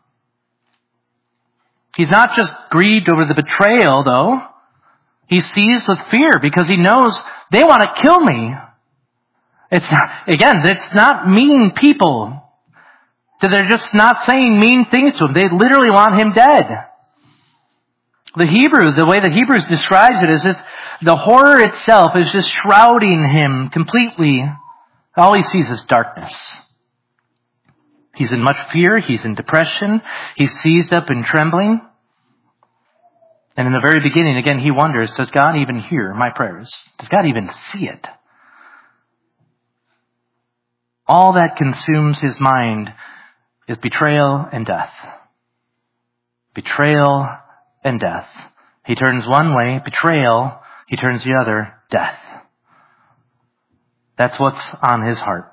He's not just grieved over the betrayal, though. He's seized with fear because he knows they want to kill me. It's not mean people. So they're just not saying mean things to him. They literally want him dead. The way the Hebrews describes it is if the horror itself is just shrouding him completely. All he sees is darkness. He's in much fear. He's in depression. He's seized up and trembling. And in the very beginning, again, he wonders, does God even hear my prayers? Does God even see it? All that consumes his mind is betrayal and death. Betrayal and death. He turns one way, betrayal. He turns the other, death. That's what's on his heart.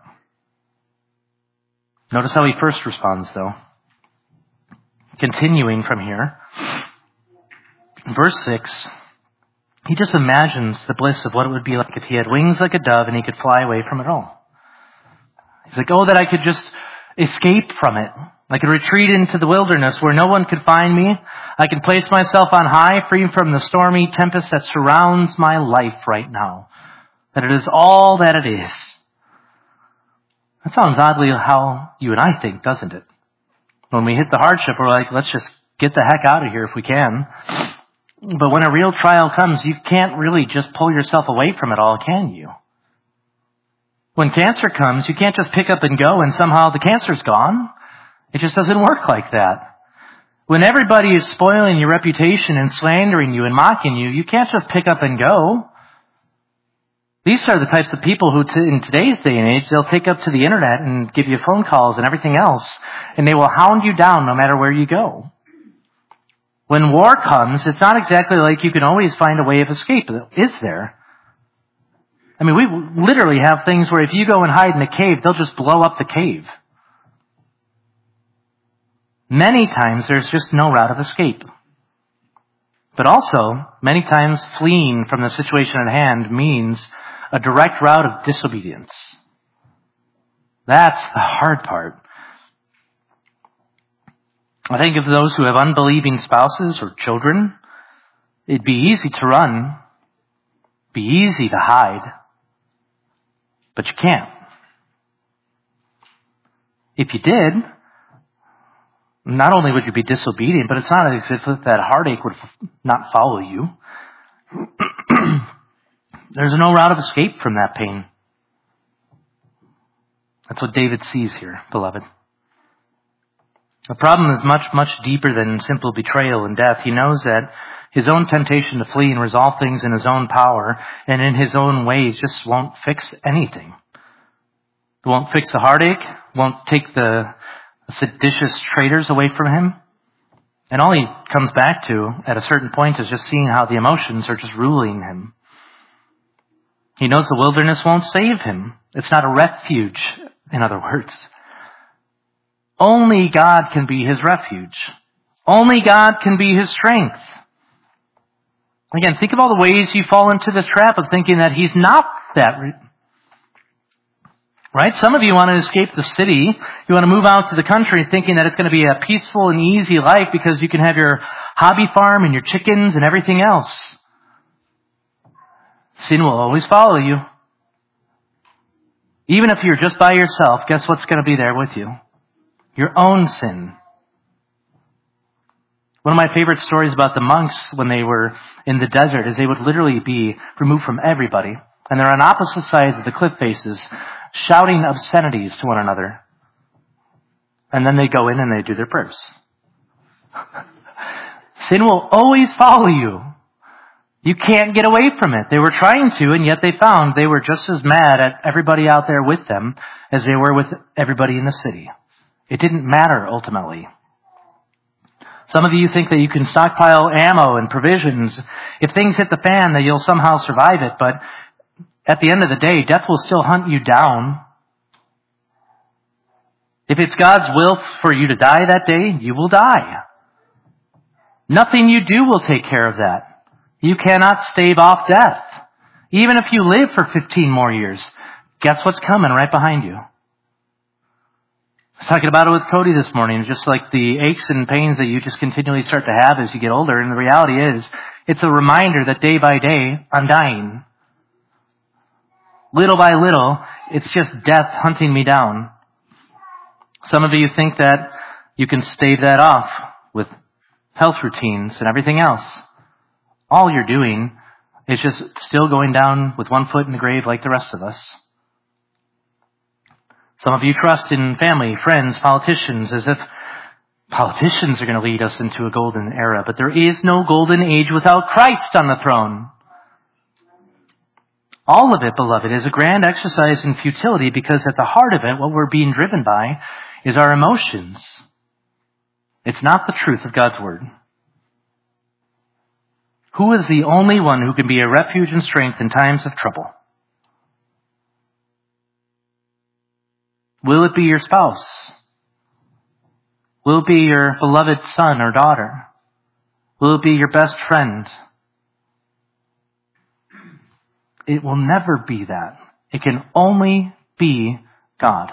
Notice how he first responds, though. Continuing from here. Verse 6, he just imagines the bliss of what it would be like if he had wings like a dove and he could fly away from it all. He's like, oh, that I could just escape from it. I could retreat into the wilderness where no one could find me. I can place myself on high, free from the stormy tempest that surrounds my life right now. That it is all that it is. That sounds oddly how you and I think, doesn't it? When we hit the hardship, we're like, let's just get the heck out of here if we can. But when a real trial comes, you can't really just pull yourself away from it all, can you? When cancer comes, you can't just pick up and go and somehow the cancer's gone. It just doesn't work like that. When everybody is spoiling your reputation and slandering you and mocking you, you can't just pick up and go. These are the types of people who, in today's day and age, they'll take up to the internet and give you phone calls and everything else, and they will hound you down no matter where you go. When war comes, it's not exactly like you can always find a way of escape, is there? I mean, we literally have things where if you go and hide in a cave, they'll just blow up the cave. Many times there's just no route of escape. But also, many times fleeing from the situation at hand means a direct route of disobedience. That's the hard part. I think of those who have unbelieving spouses or children. It'd be easy to run, be easy to hide, but you can't. If you did, not only would you be disobedient, but it's not as if that heartache would not follow you. There's no route of escape from that pain. That's what David sees here, beloved. The problem is much, much deeper than simple betrayal and death. He knows that his own temptation to flee and resolve things in his own power and in his own ways just won't fix anything. It won't fix the heartache, won't take the seditious traitors away from him. And all he comes back to at a certain point is just seeing how the emotions are just ruling him. He knows the wilderness won't save him. It's not a refuge, in other words. Only God can be his refuge. Only God can be his strength. Again, think of all the ways you fall into the trap of thinking that he's not that. Right? Some of you want to escape the city. You want to move out to the country thinking that it's going to be a peaceful and easy life because you can have your hobby farm and your chickens and everything else. Sin will always follow you. Even if you're just by yourself, guess what's going to be there with you? Your own sin. One of my favorite stories about the monks when they were in the desert is they would literally be removed from everybody. And they're on opposite sides of the cliff faces, shouting obscenities to one another. And then they go in and they do their prayers. Sin will always follow you. You can't get away from it. They were trying to, and yet they found they were just as mad at everybody out there with them as they were with everybody in the city. It didn't matter ultimately. Some of you think that you can stockpile ammo and provisions. If things hit the fan, that you'll somehow survive it. But at the end of the day, death will still hunt you down. If it's God's will for you to die that day, you will die. Nothing you do will take care of that. You cannot stave off death. Even if you live for 15 more years, guess what's coming right behind you? I was talking about it with Cody this morning, just like the aches and pains that you just continually start to have as you get older. And the reality is, it's a reminder that day by day, I'm dying. Little by little, it's just death hunting me down. Some of you think that you can stave that off with health routines and everything else. All you're doing is just still going down with one foot in the grave like the rest of us. Some of you trust in family, friends, politicians, as if politicians are going to lead us into a golden era. But there is no golden age without Christ on the throne. All of it, beloved, is a grand exercise in futility because at the heart of it, what we're being driven by is our emotions. It's not the truth of God's Word. Who is the only one who can be a refuge and strength in times of trouble? Will it be your spouse? Will it be your beloved son or daughter? Will it be your best friend? It will never be that. It can only be God.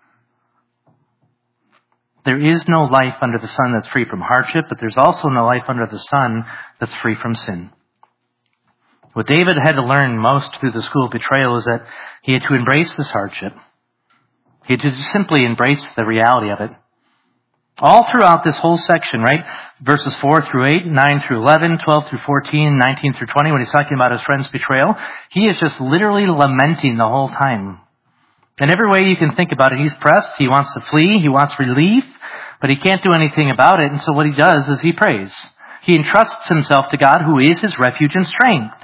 There is no life under the sun that's free from hardship, but there's also no life under the sun that's free from sin. What David had to learn most through the school of betrayal is that he had to embrace this hardship. He had to simply embrace the reality of it. All throughout this whole section, right? Verses 4 through 8, 9 through 11, 12 through 14, 19 through 20, when he's talking about his friend's betrayal, he is just literally lamenting the whole time. In every way you can think about it, he's pressed, he wants to flee, he wants relief, but he can't do anything about it, and so what he does is he prays. He entrusts himself to God, who is his refuge and strength.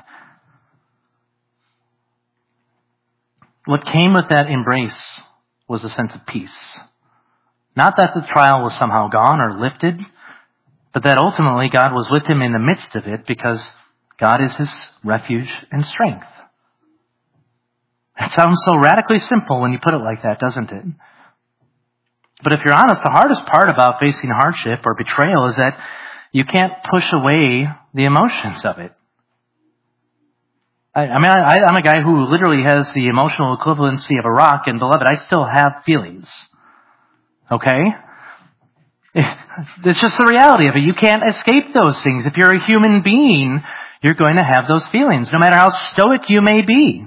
What came with that embrace was a sense of peace. Not that the trial was somehow gone or lifted, but that ultimately God was with him in the midst of it because God is his refuge and strength. It sounds so radically simple when you put it like that, doesn't it? But if you're honest, the hardest part about facing hardship or betrayal is that you can't push away the emotions of it. I'm a guy who literally has the emotional equivalency of a rock, and beloved, I still have feelings. Okay? It's just the reality of it. You can't escape those things. If you're a human being, you're going to have those feelings, no matter how stoic you may be.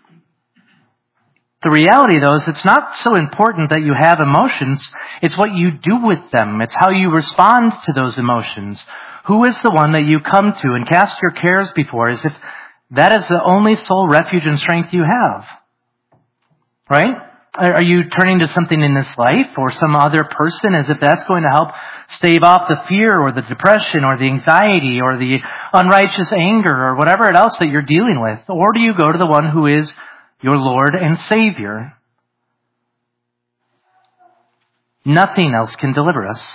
The reality, though, is it's not so important that you have emotions. It's what you do with them. It's how you respond to those emotions. Who is the one that you come to and cast your cares before as if that is the only sole refuge and strength you have? Right? Are you turning to something in this life or some other person as if that's going to help stave off the fear or the depression or the anxiety or the unrighteous anger or whatever else that you're dealing with? Or do you go to the one who is your Lord and Savior? Nothing else can deliver us.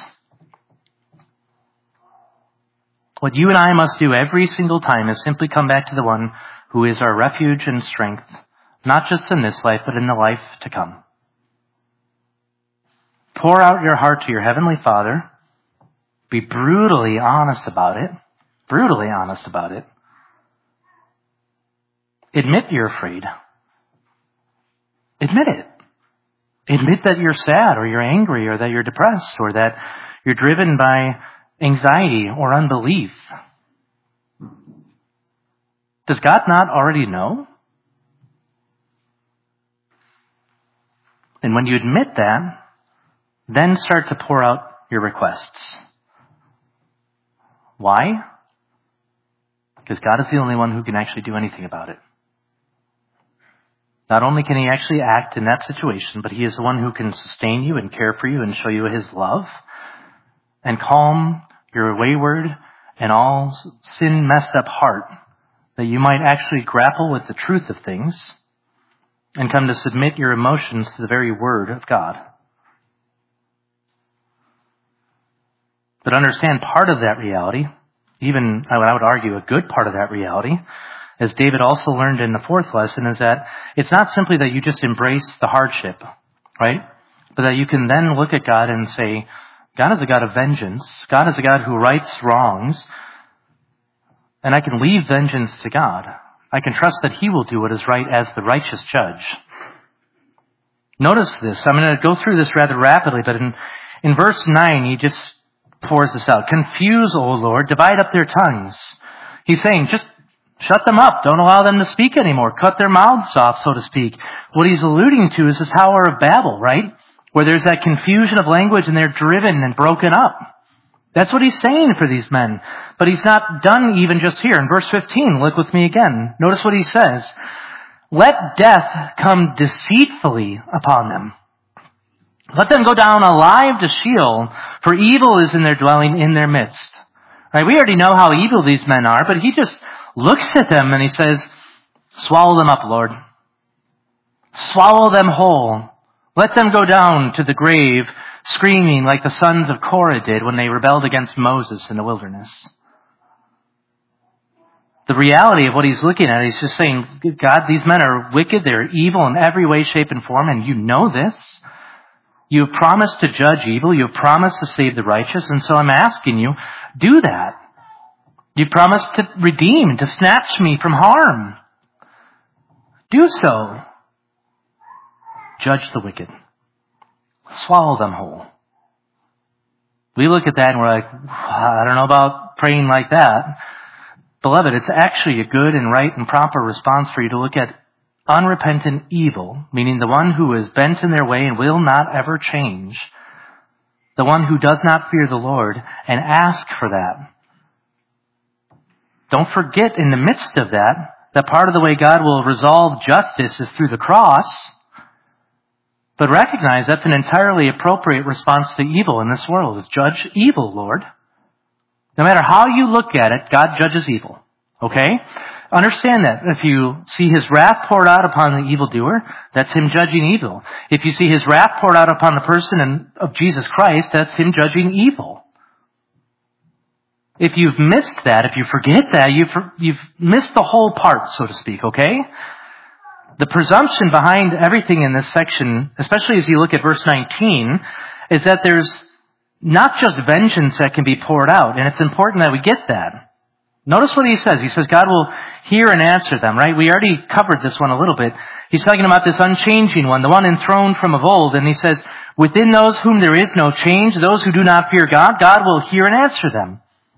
What you and I must do every single time is simply come back to the one who is our refuge and strength, not just in this life, but in the life to come. Pour out your heart to your Heavenly Father. Be brutally honest about it. Brutally honest about it. Admit you're afraid. Admit it. Admit that you're sad or you're angry or that you're depressed or that you're driven by anxiety or unbelief. Does God not already know? And when you admit that, then start to pour out your requests. Why? Because God is the only one who can actually do anything about it. Not only can He actually act in that situation, but He is the one who can sustain you and care for you and show you His love and calm your wayward and all sin messed up heart, that you might actually grapple with the truth of things and come to submit your emotions to the very Word of God. But understand part of that reality, even I would argue a good part of that reality, as David also learned in the fourth lesson, is that it's not simply that you just embrace the hardship, right? But that you can then look at God and say, God is a God of vengeance. God is a God who rights wrongs. And I can leave vengeance to God. I can trust that He will do what is right as the righteous judge. Notice this. I'm going to go through this rather rapidly, but in verse 9, he just pours this out. Confuse, O Lord, divide up their tongues. He's saying, just shut them up. Don't allow them to speak anymore. Cut their mouths off, so to speak. What he's alluding to is the Tower of Babel, right? Where there's that confusion of language and they're driven and broken up. That's what he's saying for these men. But he's not done even just here. In verse 15, look with me again. Notice what he says. Let death come deceitfully upon them. Let them go down alive to Sheol, for evil is in their dwelling in their midst. Right? We already know how evil these men are, but he just looks at them and he says, swallow them up, Lord. Swallow them whole. Let them go down to the grave screaming like the sons of Korah did when they rebelled against Moses in the wilderness. The reality of what he's looking at, he's just saying, God, these men are wicked, they're evil in every way, shape, and form, and you know this. You have promised to judge evil, you have promised to save the righteous, and so I'm asking you, do that. You promised to redeem, to snatch me from harm. Do so. Judge the wicked. Swallow them whole. We look at that and we're like, I don't know about praying like that. Beloved, it's actually a good and right and proper response for you to look at unrepentant evil, meaning the one who is bent in their way and will not ever change, the one who does not fear the Lord, and ask for that. Don't forget in the midst of that part of the way God will resolve justice is through the cross. But recognize that's an entirely appropriate response to evil in this world. Is judge evil, Lord. No matter how you look at it, God judges evil. Okay? Understand that. If you see His wrath poured out upon the evildoer, that's Him judging evil. If you see His wrath poured out upon the person of Jesus Christ, that's Him judging evil. If you've missed that, if you forget that, you've missed the whole part, so to speak, okay? The presumption behind everything in this section, especially as you look at verse 19, is that there's not just vengeance that can be poured out, and it's important that we get that. Notice what he says. He says God will hear and answer them, right? We already covered this one a little bit. He's talking about this unchanging one, the one enthroned from of old, and he says, within those whom there is no change, those who do not fear God, God will hear and answer them.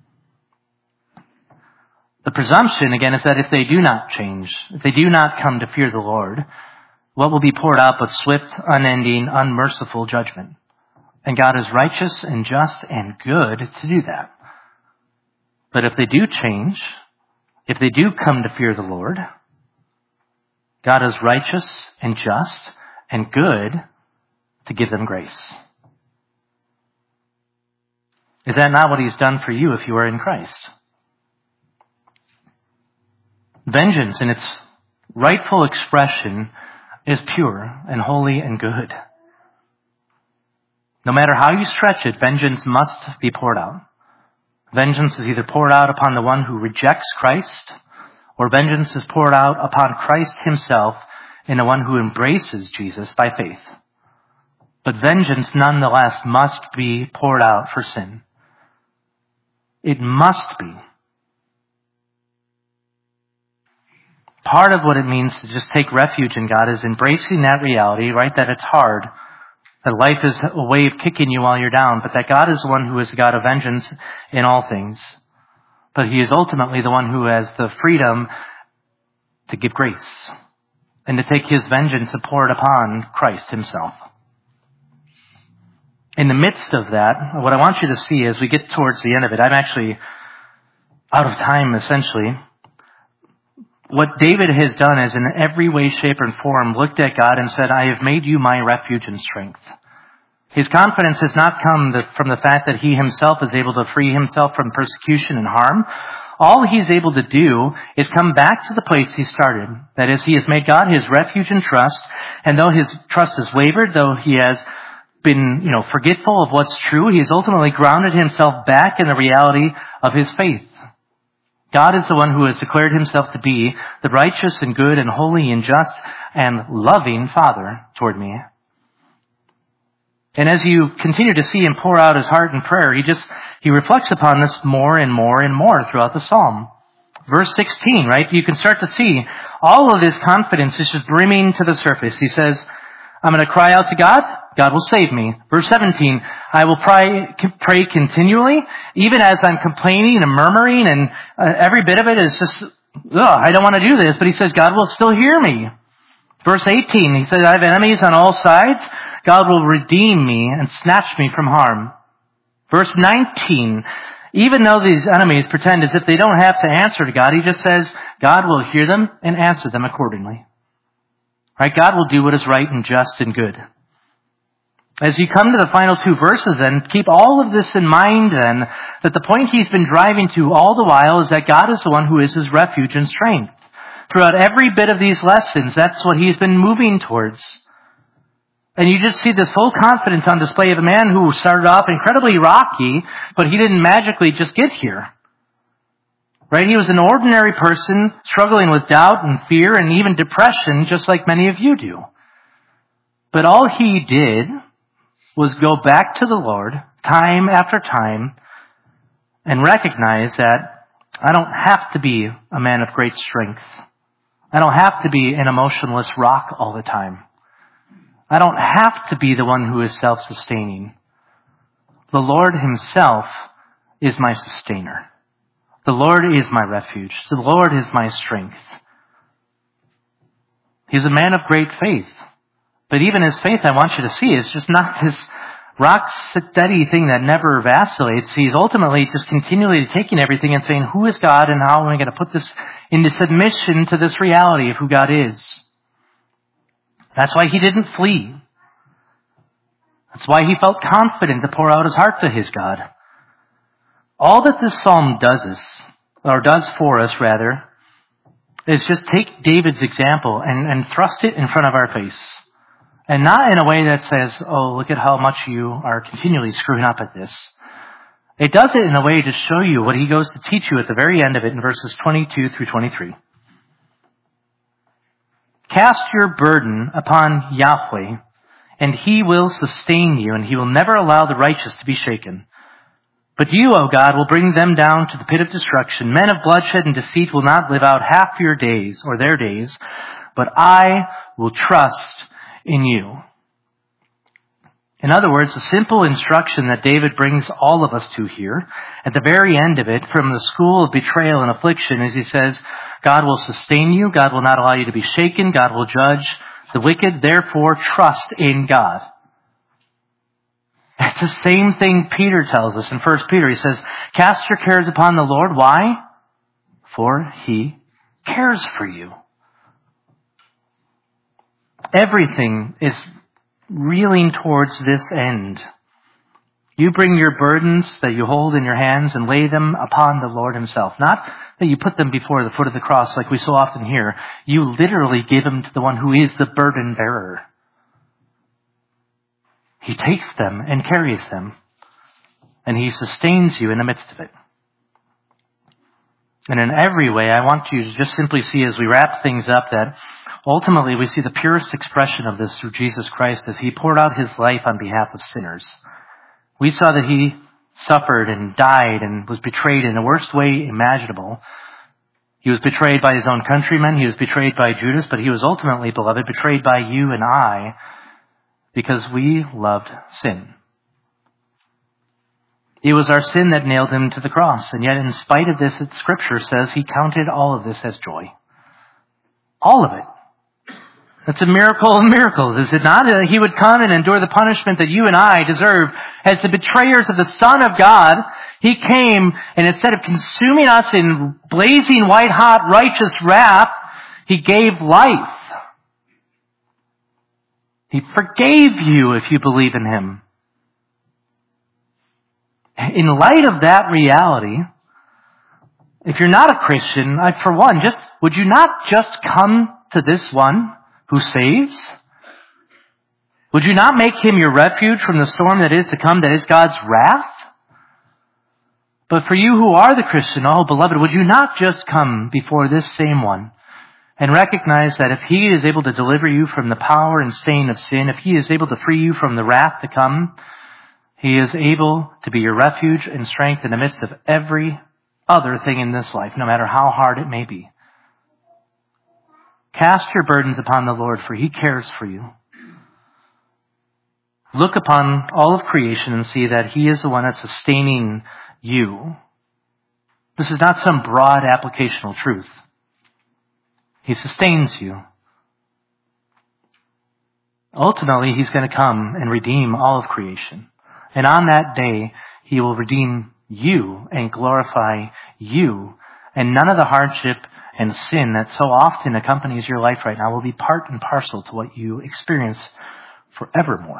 The presumption, again, is that if they do not change, if they do not come to fear the Lord, what will be poured out but swift, unending, unmerciful judgment? And God is righteous and just and good to do that. But if they do change, if they do come to fear the Lord, God is righteous and just and good to give them grace. Is that not what he's done for you if you are in Christ? Vengeance in its rightful expression is pure and holy and good. No matter how you stretch it, vengeance must be poured out. Vengeance is either poured out upon the one who rejects Christ, or vengeance is poured out upon Christ himself in the one who embraces Jesus by faith. But vengeance nonetheless must be poured out for sin. It must be. Part of what it means to just take refuge in God is embracing that reality, right? That it's hard. That life is a way of kicking you while you're down, but that God is the one who is a God of vengeance in all things. But he is ultimately the one who has the freedom to give grace and to take his vengeance and pour it upon Christ himself. In the midst of that, what I want you to see as we get towards the end of it, I'm actually out of time essentially. What David has done is in every way, shape, and form looked at God and said, I have made you my refuge and strength. His confidence has not come from the fact that he himself is able to free himself from persecution and harm. All he's able to do is come back to the place he started. That is, he has made God his refuge and trust, and though his trust has wavered, though he has been, forgetful of what's true, he has ultimately grounded himself back in the reality of his faith. God is the one who has declared himself to be the righteous and good and holy and just and loving Father toward me. And as you continue to see him pour out his heart in prayer, he reflects upon this more and more and more throughout the psalm. Verse 16, right? You can start to see all of his confidence is just brimming to the surface. He says, I'm going to cry out to God. God will save me. Verse 17, I will pray continually, even as I'm complaining and murmuring, and every bit of it is just, I don't want to do this, but he says, God will still hear me. Verse 18, he says, I have enemies on all sides. God will redeem me and snatch me from harm. Verse 19, even though these enemies pretend as if they don't have to answer to God, he just says, God will hear them and answer them accordingly. Right? God will do what is right and just and good. As you come to the final two verses, and keep all of this in mind then, that the point he's been driving to all the while is that God is the one who is his refuge and strength. Throughout every bit of these lessons, that's what he's been moving towards. And you just see this full confidence on display of a man who started off incredibly rocky, but he didn't magically just get here. Right? He was an ordinary person struggling with doubt and fear and even depression, just like many of you do. But all he did was go back to the Lord time after time and recognize that I don't have to be a man of great strength. I don't have to be an emotionless rock all the time. I don't have to be the one who is self-sustaining. The Lord himself is my sustainer. The Lord is my refuge. The Lord is my strength. He's a man of great faith. But even his faith, I want you to see, is just not this rock steady thing that never vacillates. He's ultimately just continually taking everything and saying, who is God and how am I going to put this into submission to this reality of who God is? That's why he didn't flee. That's why he felt confident to pour out his heart to his God. All that this psalm does for us, is just take David's example and thrust it in front of our face. And not in a way that says, oh, look at how much you are continually screwing up at this. It does it in a way to show you what he goes to teach you at the very end of it in verses 22 through 23. Cast your burden upon Yahweh, and he will sustain you, and he will never allow the righteous to be shaken. But you, O God, will bring them down to the pit of destruction. Men of bloodshed and deceit will not live out half your days, or their days, but I will trust in you. In other words, the simple instruction that David brings all of us to here, at the very end of it, from the school of betrayal and affliction, is he says, God will sustain you, God will not allow you to be shaken, God will judge the wicked, therefore trust in God. It's the same thing Peter tells us in 1 Peter. He says, cast your cares upon the Lord. Why? For he cares for you. Everything is reeling towards this end. You bring your burdens that you hold in your hands and lay them upon the Lord himself. Not that you put them before the foot of the cross like we so often hear. You literally give them to the one who is the burden bearer. He takes them and carries them, and he sustains you in the midst of it. And in every way, I want you to just simply see as we wrap things up that ultimately we see the purest expression of this through Jesus Christ as he poured out his life on behalf of sinners. We saw that he suffered and died and was betrayed in the worst way imaginable. He was betrayed by his own countrymen. He was betrayed by Judas, but he was ultimately, beloved, betrayed by you and I because we loved sin. It was our sin that nailed him to the cross. And yet in spite of this, Scripture says he counted all of this as joy. All of it. That's a miracle of miracles, is it not? He would come and endure the punishment that you and I deserve as the betrayers of the Son of God. He came, and instead of consuming us in blazing white-hot righteous wrath, he gave life. He forgave you if you believe in him. In light of that reality, if you're not a Christian, for one, would you not just come to this one who saves? Would you not make him your refuge from the storm that is to come, that is God's wrath? But for you who are the Christian, oh beloved, would you not just come before this same one and recognize that if he is able to deliver you from the power and stain of sin, if he is able to free you from the wrath to come, he is able to be your refuge and strength in the midst of every other thing in this life, no matter how hard it may be. Cast your burdens upon the Lord, for he cares for you. Look upon all of creation and see that he is the one that's sustaining you. This is not some broad applicational truth. He sustains you. Ultimately, he's going to come and redeem all of creation. And on that day, he will redeem you and glorify you. And none of the hardship and sin that so often accompanies your life right now will be part and parcel to what you experience forevermore.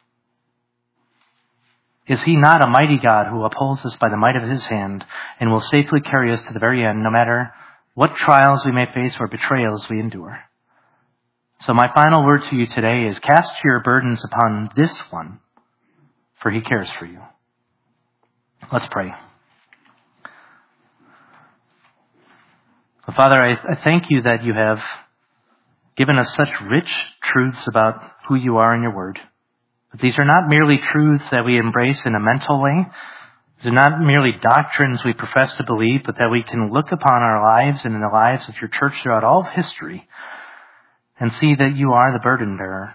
Is he not a mighty God who upholds us by the might of his hand and will safely carry us to the very end, no matter what trials we may face or betrayals we endure? So my final word to you today is cast your burdens upon this one, for he cares for you. Let's pray. Father, I thank you that you have given us such rich truths about who you are in your word. But these are not merely truths that we embrace in a mental way. These are not merely doctrines we profess to believe, but that we can look upon our lives and in the lives of your church throughout all of history and see that you are the burden bearer.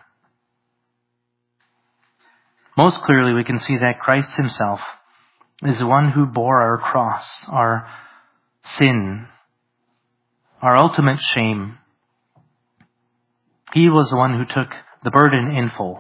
Most clearly, we can see that Christ himself is the one who bore our cross, our sin, our ultimate shame. He was the one who took the burden in full.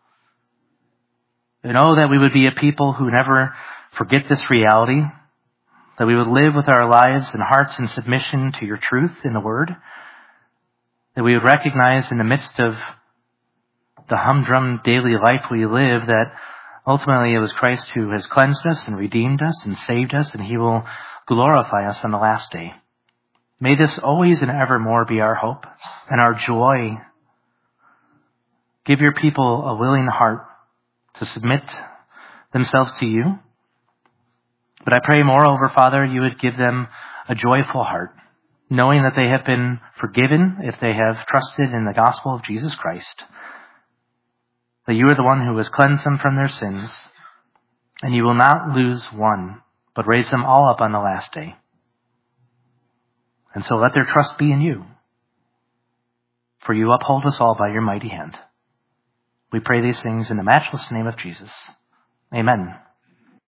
And oh, that we would be a people who never forget this reality, that we would live with our lives and hearts in submission to your truth in the Word, that we would recognize in the midst of the humdrum daily life we live that ultimately it was Christ who has cleansed us and redeemed us and saved us, and he will glorify us on the last day. May this always and evermore be our hope and our joy. Give your people a willing heart to submit themselves to you. But I pray moreover, Father, you would give them a joyful heart, knowing that they have been forgiven if they have trusted in the gospel of Jesus Christ, that you are the one who has cleansed them from their sins, and you will not lose one, but raise them all up on the last day. And so let their trust be in you, for you uphold us all by your mighty hand. We pray these things in the matchless name of Jesus. Amen.